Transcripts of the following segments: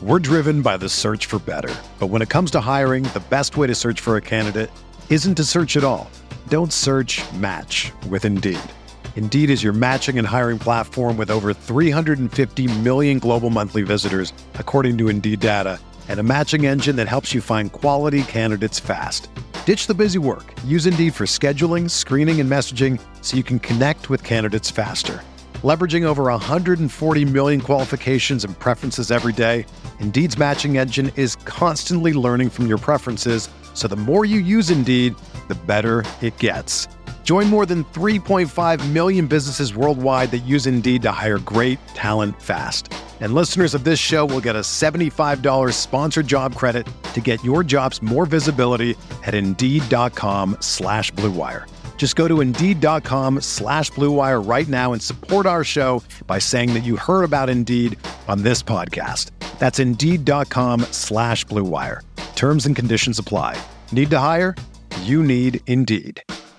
We're driven by the search for better. But when it comes to hiring, the best way to search for a candidate isn't to search at all. Don't search, match with Indeed. Indeed is your matching and hiring platform with over 350 million global monthly visitors, according to Indeed data, and a matching engine that helps you find quality candidates fast. Ditch the busy work. Use Indeed for scheduling, screening, and messaging so you can connect with candidates faster. Leveraging over 140 million qualifications and preferences every day, Indeed's matching engine is constantly learning from your preferences, so the more you use Indeed, the better it gets. Join more than 3.5 million businesses worldwide that use Indeed to hire great talent fast. And listeners of this show will get a $75 sponsored job credit to get your jobs more visibility at Indeed.com/Blue Wire. Just go to Indeed.com/Blue Wire right now and support our show by saying that you heard about Indeed on this podcast. That's Indeed.com/Blue Wire. Terms and conditions apply. Need to hire? You need Indeed.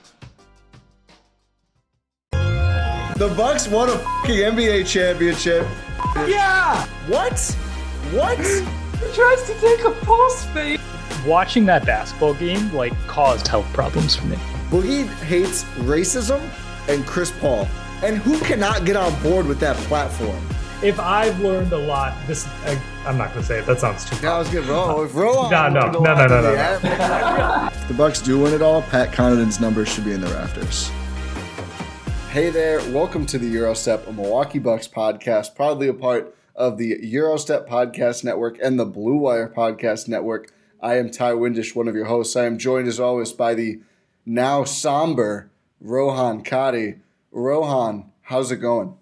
The Bucks won a fucking NBA championship. Yeah! What? He tries to take a pulse fake. Watching that basketball game, caused health problems for me. Boogie hates racism and Chris Paul. And who cannot get on board with that platform? If I've learned a lot, I'm not going to say it. That sounds too I was good, bro. If Rowan No. If the Bucks do win it all, Pat Connaughton's numbers should be in the rafters. Hey there, welcome to the Eurostep, a Milwaukee Bucks podcast, proudly a part of the Eurostep Podcast Network and the Blue Wire Podcast Network. I am Ty Windish, one of your hosts. I am joined as always by the now somber Rohan Kadi. Rohan, how's it going?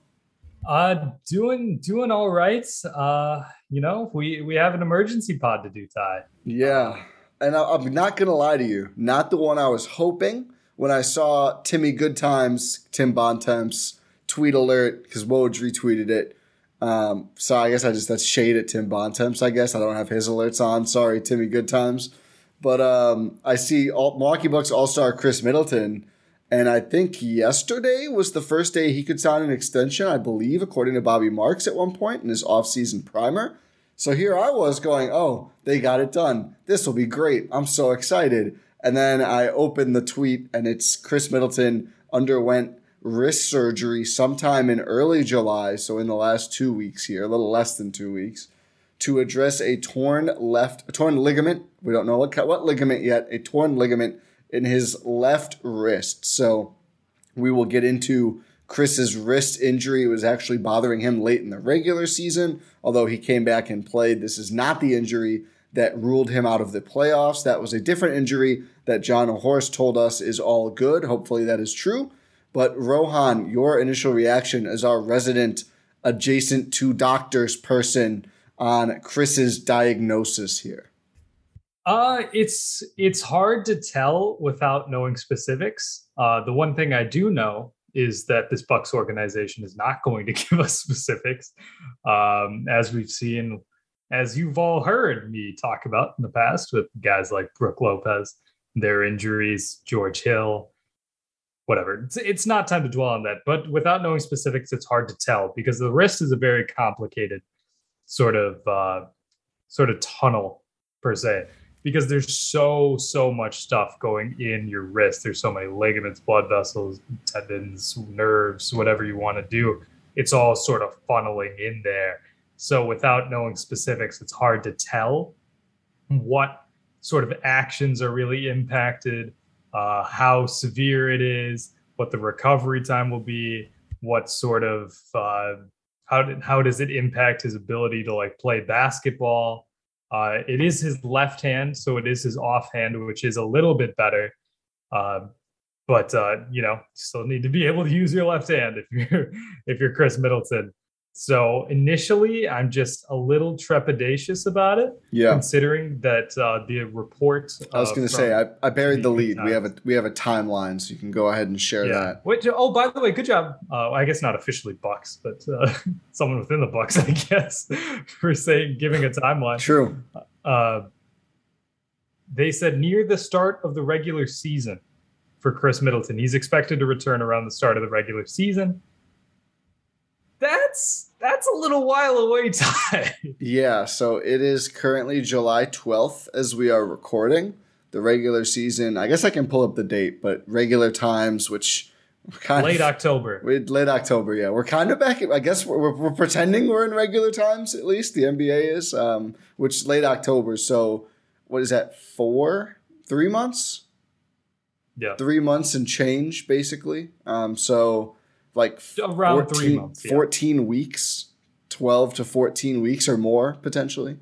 Doing all right. We have an emergency pod to do, Ty. Yeah, and I'm not going to lie to you, not the one I was hoping. When I saw Tim Bontemps tweet alert, because Woj retweeted it. So I guess that's shade at Tim Bontemps, I guess. I don't have his alerts on. Sorry, Timmy Goodtimes. But I see Milwaukee Bucks All-Star Chris Middleton, and I think yesterday was the first day he could sign an extension, I believe, according to Bobby Marks at one point in his offseason primer. So here I was going, oh, they got it done. This will be great. I'm so excited. And then I opened the tweet, and it's Chris Middleton underwent wrist surgery sometime in early July, so in the last 2 weeks here, a little less than 2 weeks, to address a torn ligament. We don't know what ligament yet, a torn ligament in his left wrist. So we will get into Chris's wrist injury. It was actually bothering him late in the regular season, although he came back and played. This is not the injury that ruled him out of the playoffs. That was a different injury that John Horst told us is all good. Hopefully that is true. But Rohan, your initial reaction as our resident adjacent to doctors person on Chris's diagnosis here. It's hard to tell without knowing specifics. The one thing I do know is that this Bucks organization is not going to give us specifics, as we've seen, as you've all heard me talk about in the past with guys like Brook Lopez, their injuries, George Hill, whatever. It's not time to dwell on that. But without knowing specifics, it's hard to tell because the wrist is a very complicated sort of tunnel per se, because there's so much stuff going in your wrist. There's so many ligaments, blood vessels, tendons, nerves, whatever you want to do. It's all sort of funneling in there. So without knowing specifics, it's hard to tell what sort of actions are really impacted, how severe it is, what the recovery time will be, what sort of how does it impact his ability to play basketball. It is his left hand, so it is his offhand, which is a little bit better. But you still need to be able to use your left hand if you're Chris Middleton. So initially, I'm just a little trepidatious about it, considering that the report. I was going to say I buried the lead. Times. We have a timeline, so you can go ahead and share that. By the way, good job. I guess not officially Bucks, but someone within the Bucks, I guess, for giving a timeline. True. They said near the start of the regular season for Chris Middleton. He's expected to return around the start of the regular season. That's a little while away, Ty. Yeah, so it is currently July 12th as we are recording. The regular season, I guess I can pull up the date, but regular times, which late October. Late October, yeah. We're kind of back. I guess we're pretending we're in regular times, at least the NBA is, which late October. So what is that, 3 months? Yeah. 3 months and change, basically. So like around 3 months. Yeah. 14 weeks, 12 to 14 weeks or more, potentially.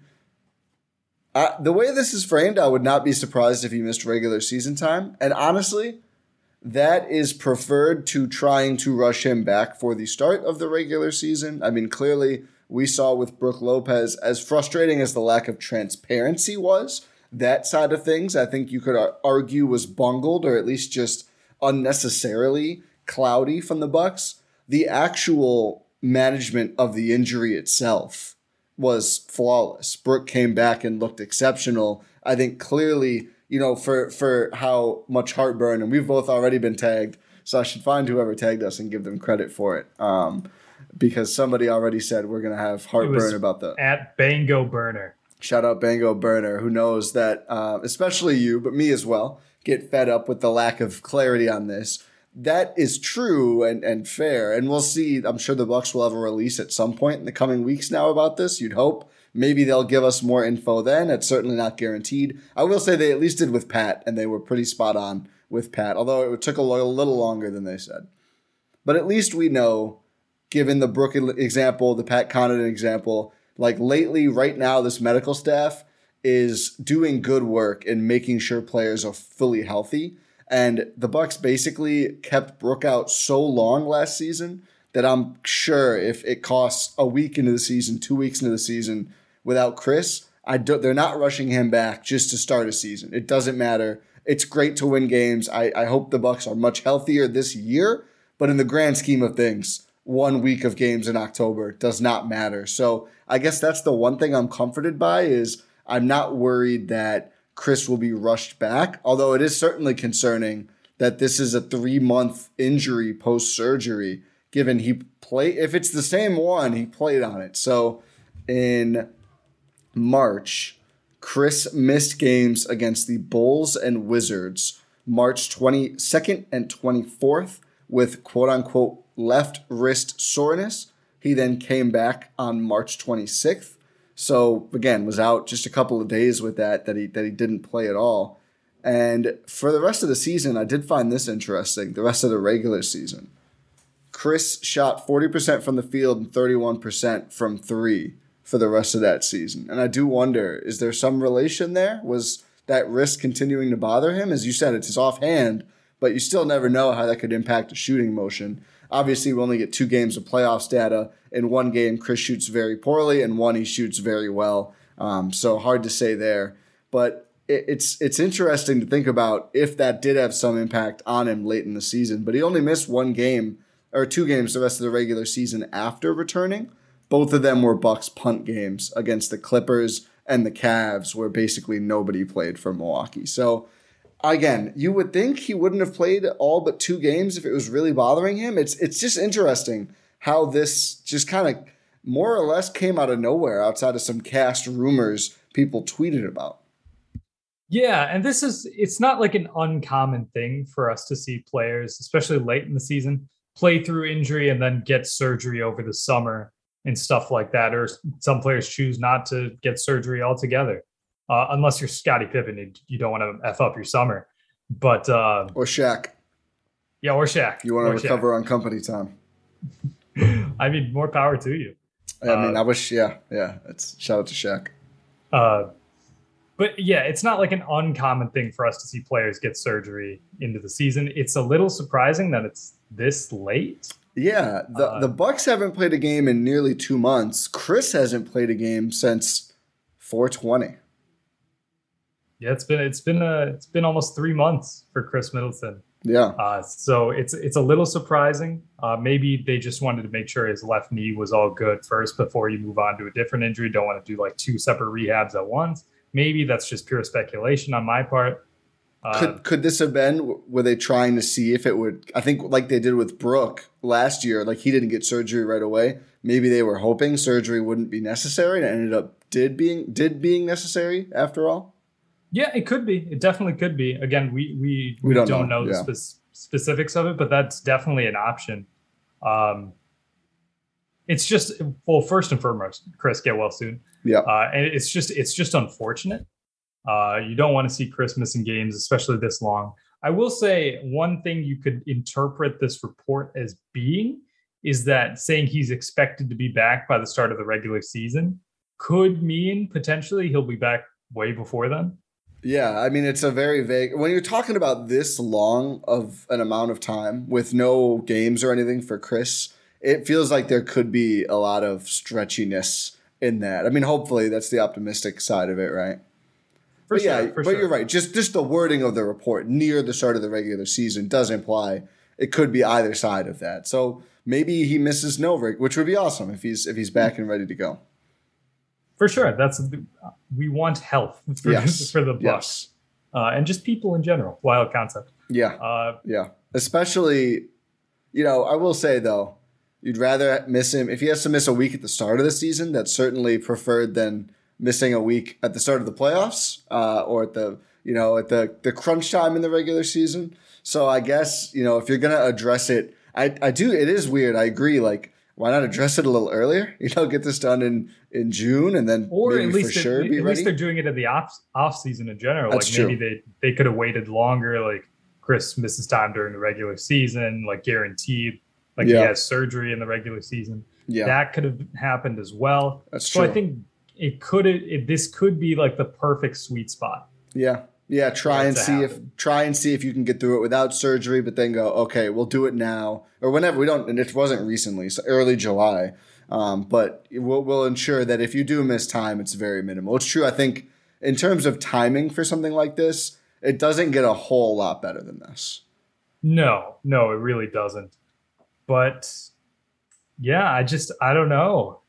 The way this is framed, I would not be surprised if he missed regular season time. And honestly, that is preferred to trying to rush him back for the start of the regular season. I mean, clearly, we saw with Brook Lopez, as frustrating as the lack of transparency was, that side of things, I think you could argue was bungled or at least just unnecessarily cloudy from the Bucks. The actual management of the injury itself was flawless. Brook came back and looked exceptional. I think clearly, for how much heartburn, and we've both already been tagged, so I should find whoever tagged us and give them credit for it. Because somebody already said we're going to have heartburn about the... At Bango Burner. Shout out Bango Burner, who knows that, especially you, but me as well, get fed up with the lack of clarity on this. That is true and fair, and we'll see. I'm sure the Bucks will have a release at some point in the coming weeks now about this, you'd hope. Maybe they'll give us more info then. It's certainly not guaranteed. I will say they at least did with Pat, and they were pretty spot on with Pat, although it took a little longer than they said. But at least we know, given the Brook example, the Pat Connaughton example, like lately, right now, this medical staff is doing good work in making sure players are fully healthy. And the Bucks basically kept Brook out so long last season that I'm sure if it costs a week into the season, 2 weeks into the season without Chris, they're not rushing him back just to start a season. It doesn't matter. It's great to win games. I hope the Bucks are much healthier this year, but in the grand scheme of things, 1 week of games in October does not matter. So I guess that's the one thing I'm comforted by is I'm not worried that Chris will be rushed back, although it is certainly concerning that this is a 3-month injury post-surgery, given if it's the same one, he played on it. So in March, Chris missed games against the Bulls and Wizards March 22nd and 24th with quote-unquote left wrist soreness. He then came back on March 26th. So, again, was out just a couple of days with that he didn't play at all. And for the rest of the season, I did find this interesting, the rest of the regular season. Chris shot 40% from the field and 31% from three for the rest of that season. And I do wonder, is there some relation there? Was that wrist continuing to bother him? As you said, it's his offhand, but you still never know how that could impact a shooting motion. Obviously, we only get 2 games of playoffs data. In one game, Chris shoots very poorly, and one he shoots very well. So hard to say there. But it's interesting to think about if that did have some impact on him late in the season. But he only missed 1 game or 2 games the rest of the regular season after returning. Both of them were Bucks punt games against the Clippers and the Cavs, where basically nobody played for Milwaukee. So again, you would think he wouldn't have played all but 2 games if it was really bothering him. It's just interesting how this just kind of more or less came out of nowhere outside of some cast rumors people tweeted about. Yeah, and it's not like an uncommon thing for us to see players, especially late in the season, play through injury and then get surgery over the summer and stuff like that. Or some players choose not to get surgery altogether. Unless you're Scottie Pippen and you don't want to F up your summer. But or Shaq. Yeah, or Shaq. You want to recover on company time. I mean, more power to you. I wish, it's shout out to Shaq. But yeah, it's not like an uncommon thing for us to see players get surgery into the season. It's a little surprising that it's this late. Yeah, the Bucks haven't played a game in nearly 2 months. Chris hasn't played a game since 4/20. Yeah, it's been almost 3 months for Chris Middleton. Yeah. So it's a little surprising. Maybe they just wanted to make sure his left knee was all good first before you move on to a different injury. Don't want to do like 2 separate rehabs at once. Maybe that's just pure speculation on my part. Could this have been, were they trying to see if it would, I think like they did with Brooke last year, like he didn't get surgery right away. Maybe they were hoping surgery wouldn't be necessary and it ended up did being necessary after all. Yeah, it could be. It definitely could be. Again, we don't know the specifics of it, but that's definitely an option. It's just, well, first and foremost, Chris, get well soon. Yeah. And it's just unfortunate. You don't want to see Chris missing games, especially this long. I will say one thing you could interpret this report as being is that saying he's expected to be back by the start of the regular season could mean potentially he'll be back way before then. Yeah, I mean, it's a very vague, when you're talking about this long of an amount of time with no games or anything for Chris, it feels like there could be a lot of stretchiness in that. I mean, hopefully that's the optimistic side of it, right? But you're right. Just the wording of the report near the start of the regular season does imply it could be either side of that. So maybe he misses Novak, which would be awesome if he's back and ready to go. For sure. We want health for the Bucks. And just people in general. Wild concept. Yeah. Especially, I will say though, you'd rather miss him if he has to miss a week at the start of the season. That's certainly preferred than missing a week at the start of the playoffs or at the crunch time in the regular season. So I guess, if you're going to address it, it is weird. I agree. Like, why not address it a little earlier? Get this done in June and then or maybe at least for sure be ready. At least they're doing it in the off season in general. That's like maybe they could have waited longer. Like Chris misses time during the regular season, like guaranteed. Like he has surgery in the regular season. Yeah. That could have happened as well. That's true. So I think this could be like the perfect sweet spot. Yeah. Yeah. Try and see if you can get through it without surgery, but then go, okay, we'll do it now or whenever and it wasn't recently, so early July. But we'll ensure that if you do miss time, it's very minimal. It's true. I think in terms of timing for something like this, it doesn't get a whole lot better than this. No, it really doesn't. But yeah, I don't know.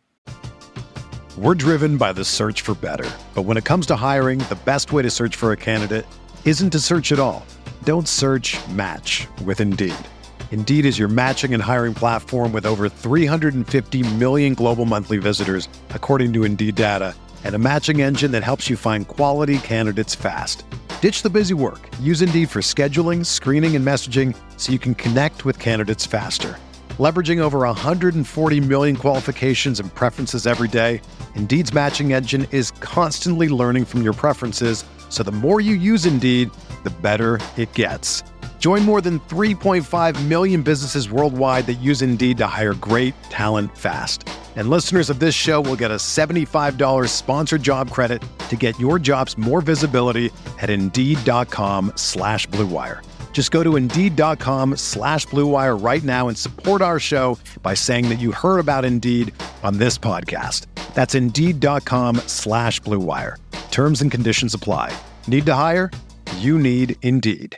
We're driven by the search for better. But when it comes to hiring, the best way to search for a candidate isn't to search at all. Don't search, match with Indeed. Indeed is your matching and hiring platform with over 350 million global monthly visitors, according to Indeed data, and a matching engine that helps you find quality candidates fast. Ditch the busy work. Use Indeed for scheduling, screening, and messaging so you can connect with candidates faster. Leveraging over 140 million qualifications and preferences every day, Indeed's matching engine is constantly learning from your preferences, so the more you use Indeed, the better it gets. Join more than 3.5 million businesses worldwide that use Indeed to hire great talent fast. And listeners of this show will get a $75 sponsored job credit to get your jobs more visibility at Indeed.com/Blue Wire. Just go to Indeed.com/Blue Wire right now and support our show by saying that you heard about Indeed on this podcast. That's Indeed.com/Blue Wire. Terms and conditions apply. Need to hire? You need Indeed.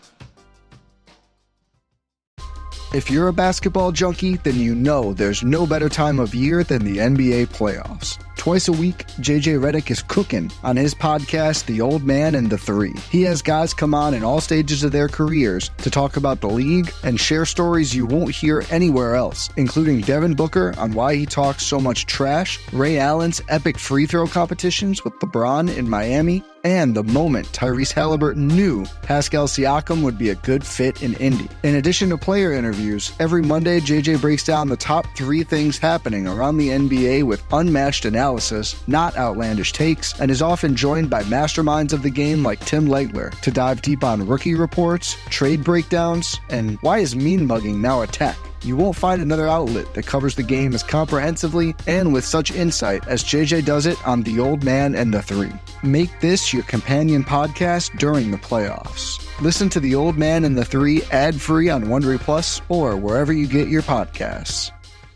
If you're a basketball junkie, then you know there's no better time of year than the NBA playoffs. Twice a week, JJ Redick is cooking on his podcast, The Old Man and the Three. He has guys come on in all stages of their careers to talk about the league and share stories you won't hear anywhere else, including Devin Booker on why he talks so much trash, Ray Allen's epic free throw competitions with LeBron in Miami, and the moment Tyrese Halliburton knew Pascal Siakam would be a good fit in Indy. In addition to player interviews, every Monday JJ breaks down the top 3 things happening around the NBA with unmatched analysis, not outlandish takes, and is often joined by masterminds of the game like Tim Legler to dive deep on rookie reports, trade breakdowns, and why is mean mugging now a tech? You won't find another outlet that covers the game as comprehensively and with such insight as JJ does it on The Old Man and the Three. Make this your companion podcast during the playoffs. Listen to The Old Man and the Three ad-free on Wondery Plus or wherever you get your podcasts.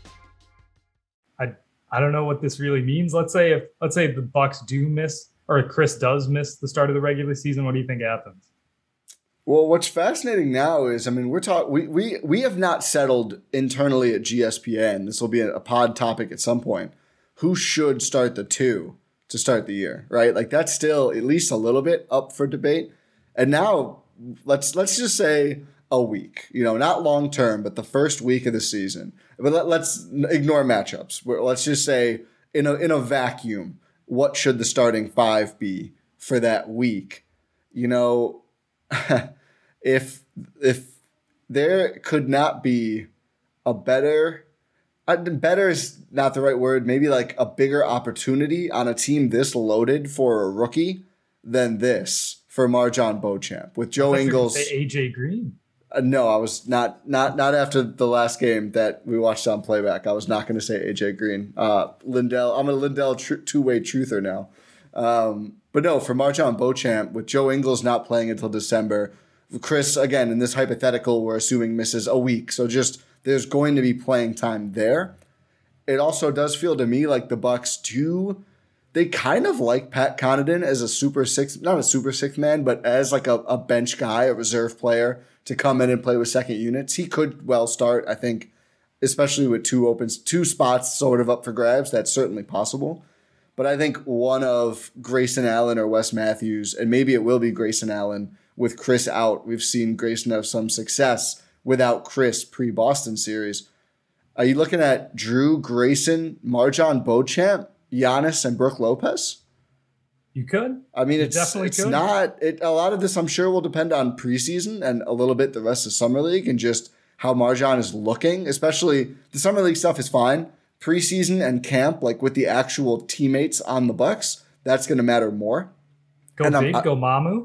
I don't know what this really means. Let's say the Bucks do miss, or Chris does miss the start of the regular season. What do you think happens? Well, what's fascinating now is, I mean, we have not settled internally at GSPN. This will be a pod topic at some point. Who should start the 2 to start the year, right? Like that's still at least a little bit up for debate. And now let's just say a week, not long term, but the first week of the season. But let's ignore matchups. Let's just say in a vacuum, what should the starting five be for that week? If there could not be a better is not the right word, maybe like a bigger opportunity on a team this loaded for a rookie than this for Marjon Beauchamp with Joe Ingles. AJ Green. No, I was not after the last game that we watched on playback. I was not going to say AJ Green. Lindell, I'm a Lindell two-way truther now. But no, for Marjon Beauchamp with Joe Ingles not playing until December, Chris, again, in this hypothetical, we're assuming misses a week. So just there's going to be playing time there. It also does feel to me like the Bucks they kind of like Pat Connaughton as a not a super sixth man, but as like a bench guy, a reserve player to come in and play with second units. He could well start, I think, especially with two spots sort of up for grabs. That's certainly possible. But I think one of Grayson Allen or Wes Matthews, and maybe it will be Grayson Allen with Chris out. We've seen Grayson have some success without Chris pre-Boston series. Are you looking at Drew, Grayson, Marjon Beauchamp, Giannis, and Brook Lopez? You could. I mean, it's not. A lot of this, I'm sure, will depend on preseason and a little bit the rest of Summer League and just how Marjon is looking. Especially the Summer League stuff is fine. Preseason and camp, like with the actual teammates on the Bucks, that's going to matter more. Go Mamu.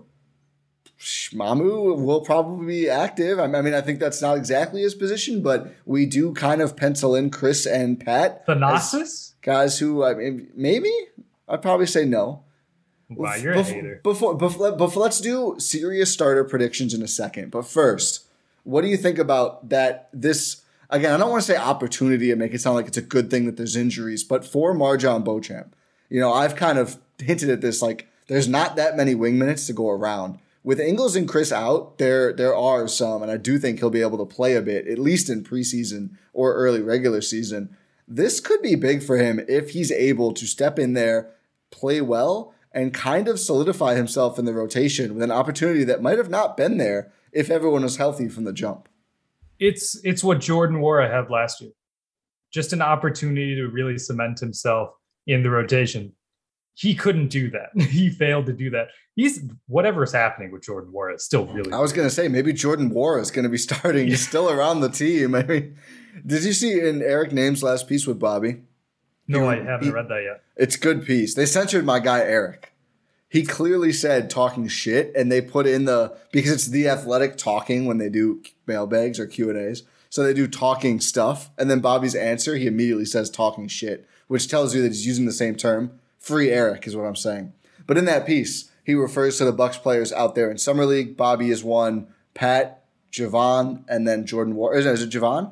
Mamu will probably be active. I mean, I think that's not exactly his position, but we do kind of pencil in Chris and Pat. Thanasis? Guys who, I mean, maybe? I'd probably say no. Wow, you're a hater. Before, let's do serious starter predictions in a second. But first, what do you think about that? Again, I don't want to say opportunity and make it sound like it's a good thing that there's injuries, but for Marjon Beauchamp, I've kind of hinted at this, like there's not that many wing minutes to go around. With Ingles and Chris out, there are some, and I do think he'll be able to play a bit, at least in preseason or early regular season. This could be big for him if he's able to step in there, play well, and kind of solidify himself in the rotation with an opportunity that might have not been there if everyone was healthy from the jump. It's what Jordan Nwora had last year. Just an opportunity to really cement himself in the rotation. He couldn't do that. He failed to do that. Whatever's happening with Jordan Nwora is still really I was going to say, maybe Jordan Nwora is going to be starting. He's still around the team. I mean, did you see in Eric Name's last piece with Bobby? No, I haven't read that yet. It's a good piece. They censored my guy, Eric. He clearly said talking shit, and they put in because it's The Athletic talking when they do mailbags or Q&As. So they do talking stuff, and then Bobby's answer, he immediately says talking shit, which tells you that he's using the same term. Free Eric is what I'm saying. But in that piece, he refers to the Bucks players out there in Summer League. Bobby is one, Pat, Javon, and then Jordan Nwora. Is it Javon?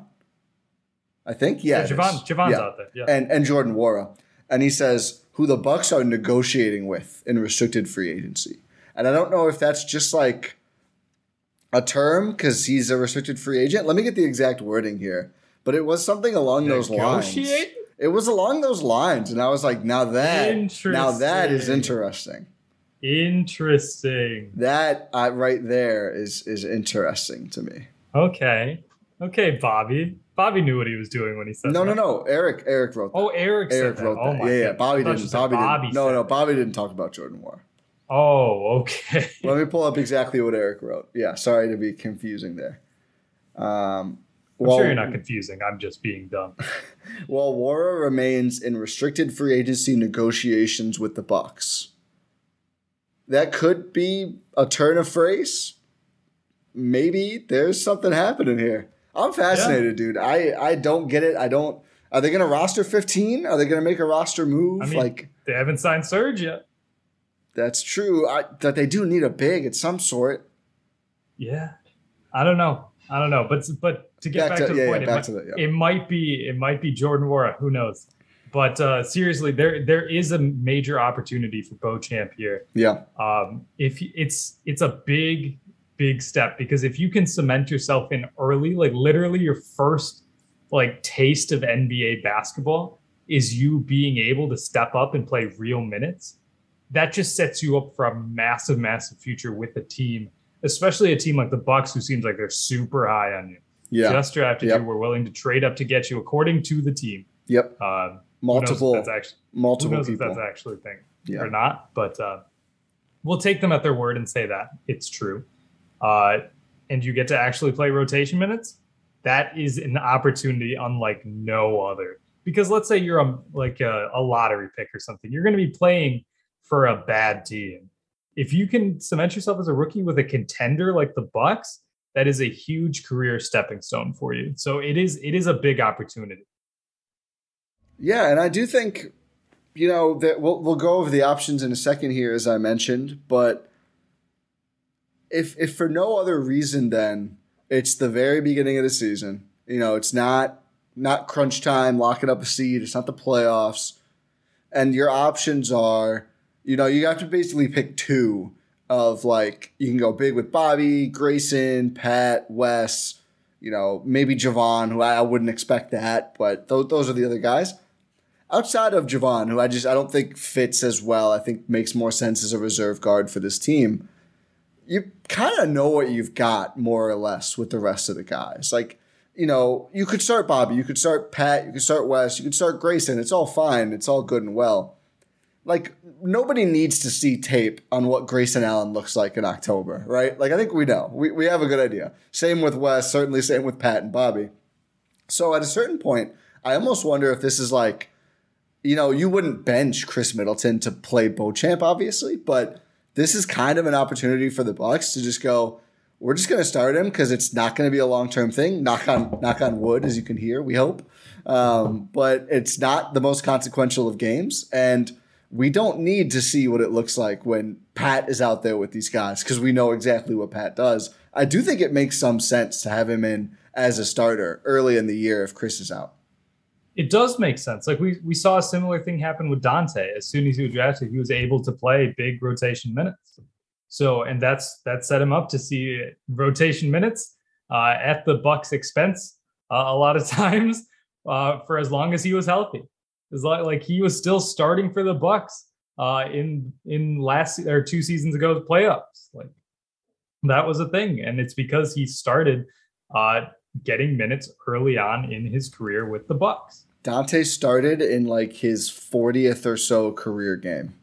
I think, yeah. Javon's out there, yeah. And Jordan Nwora. And he says who the Bucks are negotiating with in restricted free agency. And I don't know if that's just like a term because he's a restricted free agent. Let me get the exact wording here. But it was something along those lines. It was along those lines, and I was like, now that is interesting. Interesting. That right there is interesting to me. Okay, Bobby. Bobby knew what he was doing when he said that. No. Eric wrote that. Oh, Eric wrote that. Oh, my God. Bobby didn't. Bobby didn't talk about Jordan Nwora. Oh, okay. Let me pull up exactly what Eric wrote. Yeah, sorry to be confusing there. I'm sure you're not confusing. I'm just being dumb. While Nwora remains in restricted free agency negotiations with the Bucks, that could be a turn of phrase. Maybe there's something happening here. I'm fascinated, dude. I don't get it. Are they going to roster 15? Are they going to make a roster move? I mean, they haven't signed Serge yet. That's true. That they do need a big at some sort. Yeah. I don't know. But to get back to the point, it might be Jordan Nwora. Who knows? But seriously, there is a major opportunity for Beauchamp here. Yeah. If it's a big step, because if you can cement yourself in early, like literally your first taste of NBA basketball is you being able to step up and play real minutes, that just sets you up for a massive, massive future with the team, especially a team like the Bucks, who seems like they're super high on you. Yeah. Just drafted you, were willing to trade up to get you, according to the team. Yep. Multiple who knows people. if that's actually a thing or not, but we'll take them at their word and say that it's true. And you get to actually play rotation minutes. That is an opportunity unlike no other. Because let's say you're a lottery pick or something. You're going to be playing for a bad team. If you can cement yourself as a rookie with a contender like the Bucks, that is a huge career stepping stone for you. So it is a big opportunity. Yeah, and I do think, that we'll go over the options in a second here, as I mentioned. But if for no other reason, then it's the very beginning of the season. It's not crunch time, locking up a seed. It's not the playoffs. And your options are, you have to basically pick two of you can go big with Bobby, Grayson, Pat, Wes, maybe Javon, who I wouldn't expect that, but those are the other guys. Outside of Javon, who I don't think fits as well, I think makes more sense as a reserve guard for this team. You kind of know what you've got more or less with the rest of the guys. You could start Bobby, you could start Pat, you could start Wes, you could start Grayson. It's all fine. It's all good and well. Nobody needs to see tape on what Grayson Allen looks like in October, right? I think we know. We have a good idea. Same with Wes, certainly same with Pat and Bobby. So at a certain point, I almost wonder if this is you wouldn't bench Chris Middleton to play Beauchamp, obviously, but this is kind of an opportunity for the Bucks to just go, we're just going to start him because it's not going to be a long-term thing. Knock on wood, as you can hear, we hope. But it's not the most consequential of games, and we don't need to see what it looks like when Pat is out there with these guys because we know exactly what Pat does. I do think it makes some sense to have him in as a starter early in the year if Chris is out. It does make sense. We saw a similar thing happen with Dante. As soon as he was drafted, he was able to play big rotation minutes. So, and that set him up to see rotation minutes at the Bucks' expense a lot of times for as long as he was healthy. It's he was still starting for the Bucks in last or 2 seasons ago playoffs. That was a thing, and it's because he started getting minutes early on in his career with the Bucks. Dante started in his 40th or so career game.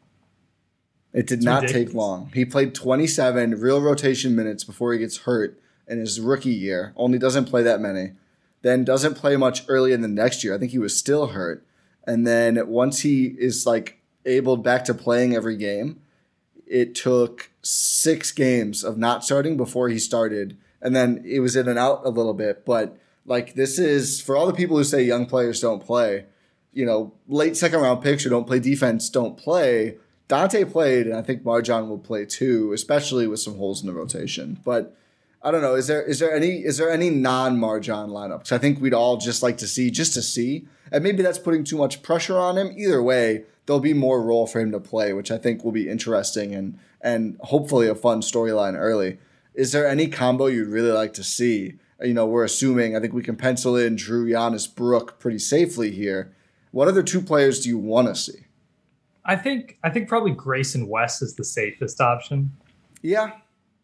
It did not take long. He played 27 real rotation minutes before he gets hurt in his rookie year. Only doesn't play that many. Then doesn't play much early in the next year. I think he was still hurt. And then once he is able back to playing every game, it took 6 games of not starting before he started. And then it was in and out a little bit. But this is for all the people who say young players don't play, late second round picks who don't play defense don't play. Dante played, and I think MarJon will play too, especially with some holes in the rotation. But I don't know. Is there any non-MarJon lineup? Because I think we'd all just like to see, and maybe that's putting too much pressure on him. Either way, there'll be more role for him to play, which I think will be interesting and hopefully a fun storyline early. Is there any combo you'd really like to see? We're assuming, I think we can pencil in Drew, Giannis, Brook pretty safely here. What other 2 players do you want to see? I think probably Grayson West is the safest option. Yeah.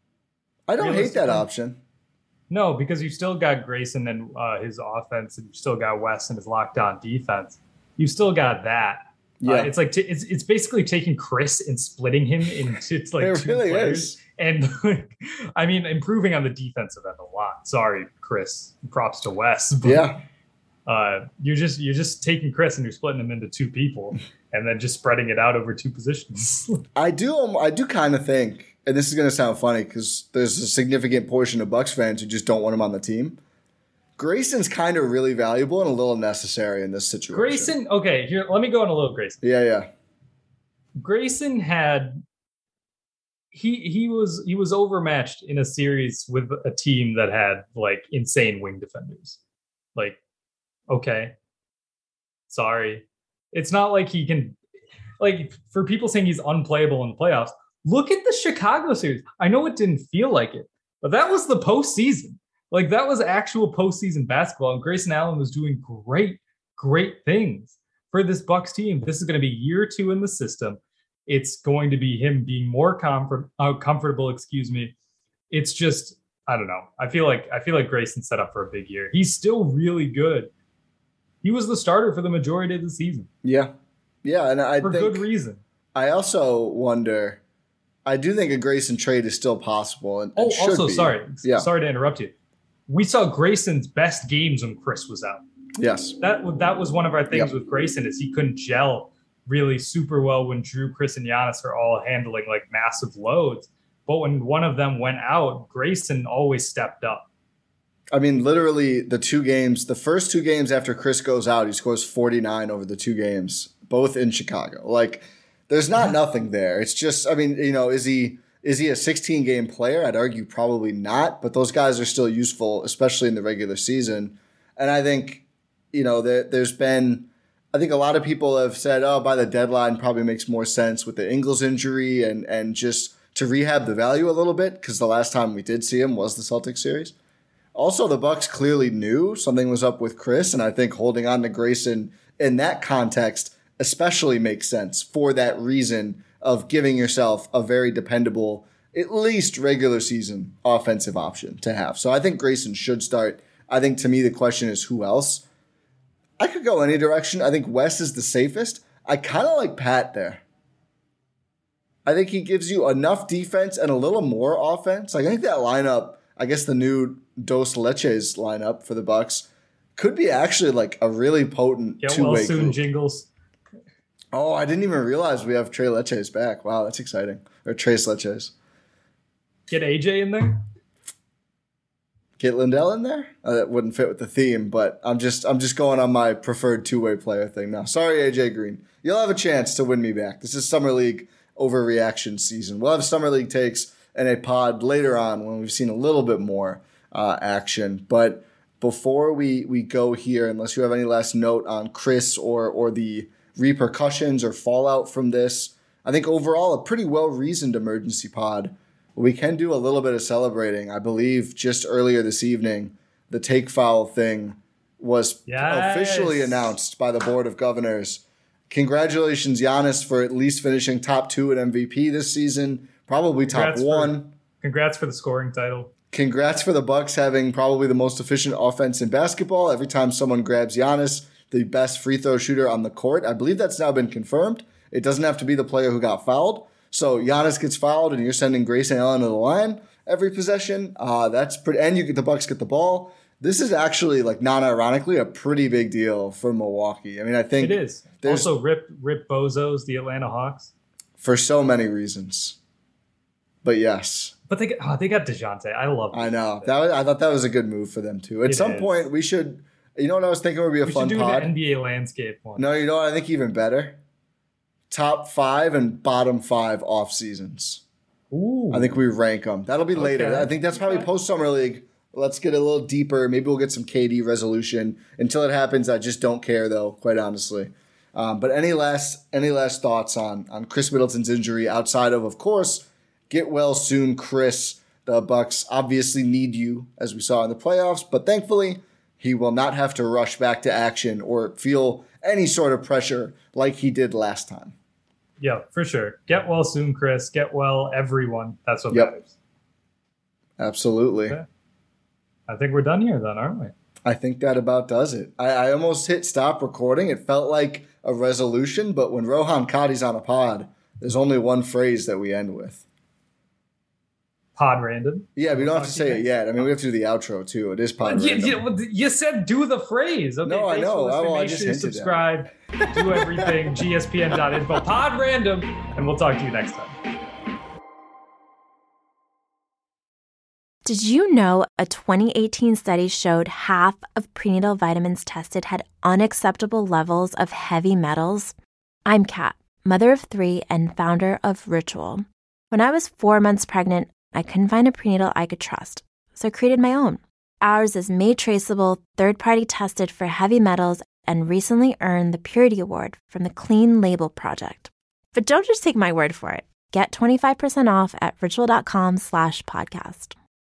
I don't hate that option. No, because you still got Grayson and his offense, and you still got West and his lockdown defense. You still got that. Yeah. It's basically taking Chris and splitting him into it 2 really players. Is. And improving on the defensive end a lot. Sorry, Chris. Props to Wes. But, yeah. You're just taking Chris and you're splitting him into 2 people and then just spreading it out over 2 positions. I do kind of think, and this is going to sound funny because there's a significant portion of Bucks fans who just don't want him on the team. Grayson's kind of really valuable and a little necessary in this situation. Grayson, okay, here, let me go on a little Grayson. Yeah. Grayson had he was overmatched in a series with a team that had insane wing defenders. Okay. Sorry. It's not like he can for people saying he's unplayable in the playoffs, look at the Chicago series. I know it didn't feel like it, but that was the postseason. That was actual postseason basketball, and Grayson Allen was doing great things for this Bucks team. This is going to be year 2 in the system. It's going to be him being more comfortable. It's just, I don't know. I feel like Grayson's set up for a big year. He's still really good. He was the starter for the majority of the season. Yeah, and I for think, good reason. I also wonder. I do think a Grayson trade is still possible. And also, sorry to interrupt you. We saw Grayson's best games when Chris was out. Yes, that was one of our things with Grayson is he couldn't gel really super well when Drew, Chris, and Giannis are all handling like massive loads. But when one of them went out, Grayson always stepped up. I mean, literally the first 2 games after Chris goes out, he scores 49 over the 2 games, both in Chicago. Like, there's not nothing there. It's just, I mean, is he a 16-game player? I'd argue probably not, but those guys are still useful, especially in the regular season. And I think, there's been, I think a lot of people have said, by the deadline probably makes more sense with the Ingles injury and just to rehab the value a little bit, because the last time we did see him was the Celtics series. Also, the Bucks clearly knew something was up with Chris, and I think holding on to Grayson in that context especially makes sense for that reason of giving yourself a very dependable, at least regular season offensive option to have. So I think Grayson should start. I think to me the question is who else? I could go any direction. I think Wes is the safest. I kind of like Pat there. I think he gives you enough defense and a little more offense. Like, I think that lineup, I guess the new Dos Leches lineup for the Bucks, could be actually like a really potent two-way soon group. Jingles. Oh, I didn't even realize we have Trey Leches back. Wow, that's exciting. Or Trace Leches. Get AJ in there? Get Lindell in there? That wouldn't fit with the theme, but I'm just going on my preferred two-way player thing now. Sorry, AJ Green. You'll have a chance to win me back. This is Summer League overreaction season. We'll have Summer League takes and a pod later on when we've seen a little bit more action. But before we go here, unless you have any last note on Chris or the repercussions or fallout from this, I think overall a pretty well-reasoned emergency pod. We can do a little bit of celebrating. I believe just earlier this evening, the take foul thing was officially announced by the Board of Governors. Congratulations, Giannis, for at least finishing top 2 at MVP this season, probably top 1. Congrats for the scoring title. Congrats for the Bucks having probably the most efficient offense in basketball. Every time someone grabs Giannis, the best free throw shooter on the court. I believe that's now been confirmed. It doesn't have to be the player who got fouled. So Giannis gets fouled, and you're sending Grayson Allen to the line every possession. That's pretty. And the Bucks get the ball. This is actually, like, non-ironically, a pretty big deal for Milwaukee. I mean, I think it is. Also, rip Bozos, the Atlanta Hawks, for so many reasons. But yes, but they got DeJounte. I love that. I know I thought that was a good move for them too. At some point, we should. You know what I was thinking would be a fun pod? We should do an NBA landscape one. No, you know what I think even better. Top 5 and bottom 5 off seasons. Ooh. I think we rank them. That'll be later. I think that's probably post Summer League. Let's get a little deeper. Maybe we'll get some KD resolution. Until it happens, I just don't care, though, quite honestly. But any last thoughts on Chris Middleton's injury outside of course, get well soon, Chris. The Bucks obviously need you, as we saw in the playoffs, but thankfully he will not have to rush back to action or feel any sort of pressure like he did last time. Yeah, for sure. Get well soon, Chris. Get well, everyone. That's what matters. Absolutely. Okay. I think we're done here then, aren't we? I think that about does it. I almost hit stop recording. It felt like a resolution, but when Rohan Kadi's on a pod, there's only one phrase that we end with. Pod random. Yeah, we don't have to say it yet. I mean, we have to do the outro too. It is pod random. You said do the phrase. Okay, no, I know. I just sure you subscribe. Do everything. gspn.info. Pod random. And we'll talk to you next time. Did you know a 2018 study showed half of prenatal vitamins tested had unacceptable levels of heavy metals? I'm Kat, mother of 3 and founder of Ritual. When I was 4 months pregnant, I couldn't find a prenatal I could trust, so I created my own. Ours is made traceable, third-party tested for heavy metals, and recently earned the Purity Award from the Clean Label Project. But don't just take my word for it. Get 25% off at ritual.com/podcast.